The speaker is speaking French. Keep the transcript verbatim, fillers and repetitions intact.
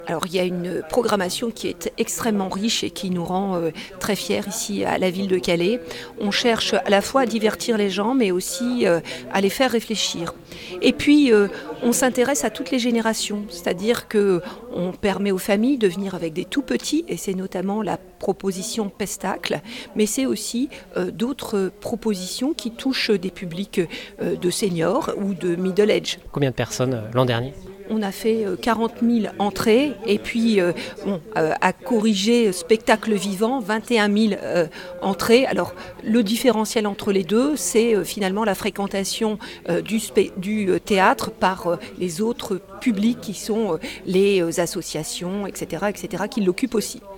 Alors il y a une programmation qui est extrêmement riche et qui nous rend euh, très fiers ici à la ville de Calais. On cherche à la fois à divertir les gens mais aussi euh, à les faire réfléchir. Et puis euh, on s'intéresse à toutes les générations, c'est-à-dire qu'on permet aux familles de venir avec des tout petits et c'est notamment la proposition Pestacle, mais c'est aussi euh, d'autres propositions qui touchent des publics euh, de seniors ou de middle age. Combien de personnes euh, l'an dernier ? On a fait quarante mille entrées et puis euh, bon, euh, à corriger spectacle vivant, vingt et un mille euh, entrées. Alors le différentiel entre les deux, c'est euh, finalement la fréquentation euh, du, spé- du théâtre par euh, les autres publics qui sont euh, les associations, et cetera, et cetera, qui l'occupent aussi.